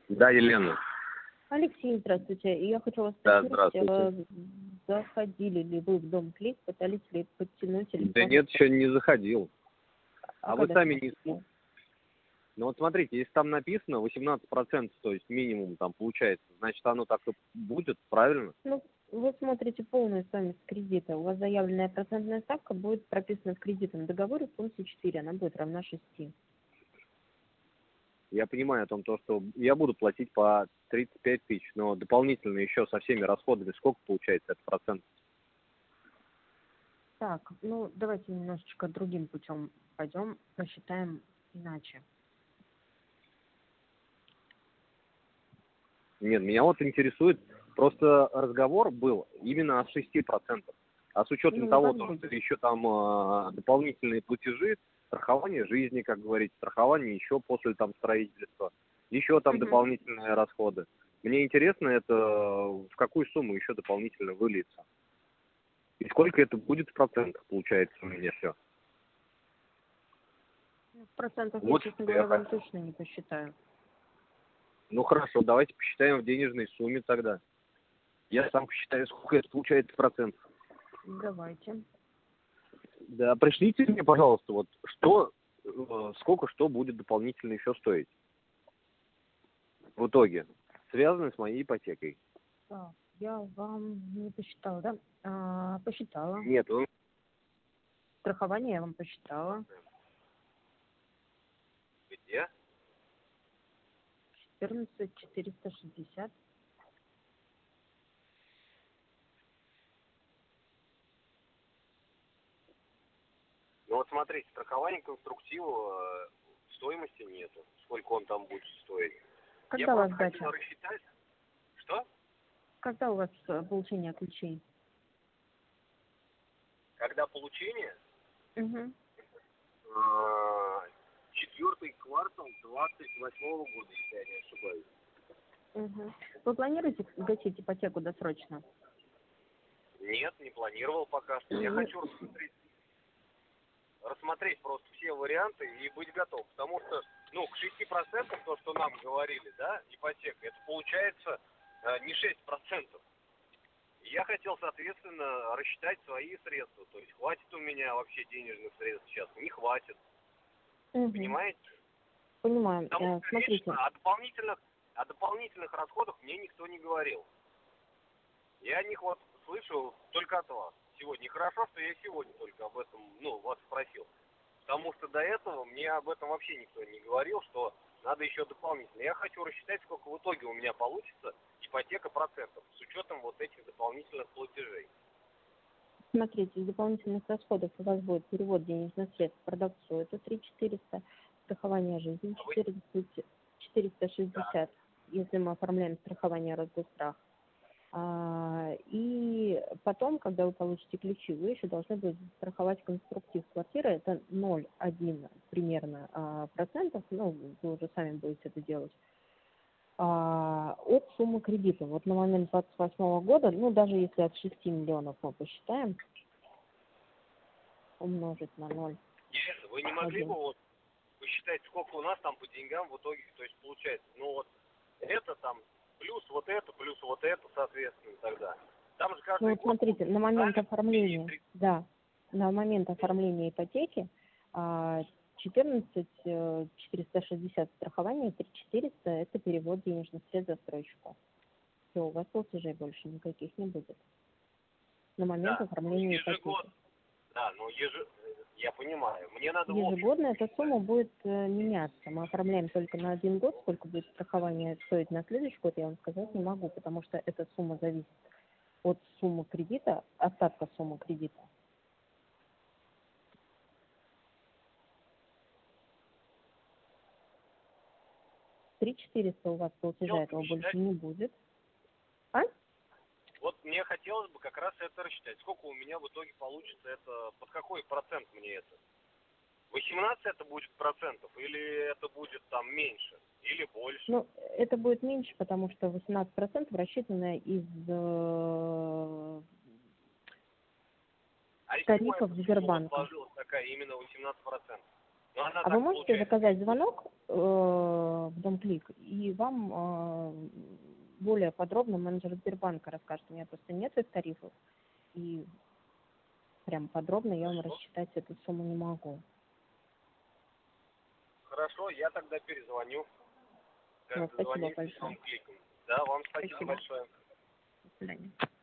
Да, Елена. Алексей, здравствуйте. Я хочу вас Да, спросить, здравствуйте. заходили ли вы в Дом Клик, пытались ли подтянуть или... Да нет, еще не заходил. А вы когда сами это не... было? Ну вот смотрите, если там написано 18%, то есть минимум там получается, значит оно так и будет, правильно? Ну, вы смотрите полную стоимость кредита. У вас заявленная процентная ставка будет прописана в кредитном договоре в пункте 4, она будет равна 6. Я понимаю о том, что я буду платить по 35 тысяч, но дополнительно еще со всеми расходами сколько получается это процент? Так, ну давайте немножечко другим путем пойдем, посчитаем иначе. Нет, меня вот интересует, просто разговор был именно от 6%. А с учетом Ну, того, как будет? что еще там дополнительные платежи, страхование жизни, как говорится, страхование еще после там строительства, еще там дополнительные расходы. Мне интересно, это в какую сумму еще дополнительно выльется. И сколько это будет в процентах, получается, у меня все. Ну, в процентах Вот я, честно что я говоря, вам хочу. точно не посчитаю. Ну хорошо, давайте посчитаем в денежной сумме тогда. Я сам посчитаю, сколько это получается в процентах. Давайте. Да, пришлите мне, пожалуйста, вот что, сколько что будет дополнительно еще стоить в итоге, связанное с моей ипотекой. Так, я вам не посчитала, да? Посчитала. Нет, вы... Страхование я вам посчитала. Где? 14 460. Ну вот смотрите, страхование конструктива стоимости нету. Сколько он там будет стоить. Когда у вас дача? Рассчитать. Что? Когда у вас получение ключей? Когда получение? Угу. Четвертый квартал 28-го года, если я не ошибаюсь. Угу. Вы планируете гасить ипотеку досрочно? Нет, не планировал пока что. Я хочу рассмотреть просто все варианты и быть готов. Потому что, ну, к 6%, то, что нам говорили, да, ипотека, это получается не 6%. И я хотел, соответственно, рассчитать свои средства. То есть хватит у меня вообще денежных средств сейчас, не хватит. Понимаете? Понимаю. Потому что Смотрите. конечно, о дополнительных расходах мне никто не говорил. Я о них вот слышу только от вас сегодня. И хорошо, что я сегодня только об этом, вас спросил. Потому что до этого мне об этом вообще никто не говорил, что надо еще дополнительно. Я хочу рассчитать, сколько в итоге у меня получится ипотека процентов с учетом вот этих дополнительных платежей. Смотрите, из дополнительных расходов у вас будет перевод денежных средств продавцу, это 3400, страхование жизни 460, Да. если мы оформляем страхование Росгострах. И потом, когда вы получите ключи, вы еще должны будете страховать конструктив квартиры, это 0,1 примерно процентов, вы уже сами будете это делать, от суммы кредита. Вот на момент 28 года, даже если от 6 миллионов мы посчитаем, умножить на 0. Елена, вы не могли бы вот посчитать, сколько у нас там по деньгам в итоге, то есть получается, это там, плюс вот это, соответственно, тогда. Там же каждый год... Смотрите, на момент оформления, на момент оформления ипотеки 14 460 страхование, 3 400 это перевод денежных средств застройщику. Все, у вас платежей больше никаких не будет. На момент оформления ипотеки. Да, я понимаю. Мне надо ежегодно эта сумма будет меняться. Мы оформляем только на 1 год. Сколько будет страхование стоить на следующий год, я вам сказать не могу, потому что эта сумма зависит от суммы кредита, остатка суммы кредита. 3 400 у вас платежа этого больше не будет. Вот мне хотелось бы как раз это рассчитать. Сколько у меня в итоге получится это, под какой процент мне это? 18 это будет процентов, или это будет там меньше, или больше? Это будет меньше, потому что 18% рассчитано из тарифов Сбербанка. Сложилась такая именно 18%. Но она А так вы можете получается. заказать звонок в Домклик, и вам более подробно менеджер Сбербанка расскажет. У меня просто нет их тарифов, и прям подробно я вам рассчитать эту сумму не могу. Хорошо, я тогда перезвоню. Спасибо Как дозвонюсь, большое. Домкликом. Да, вам спасибо Спасибо. большое. До свидания.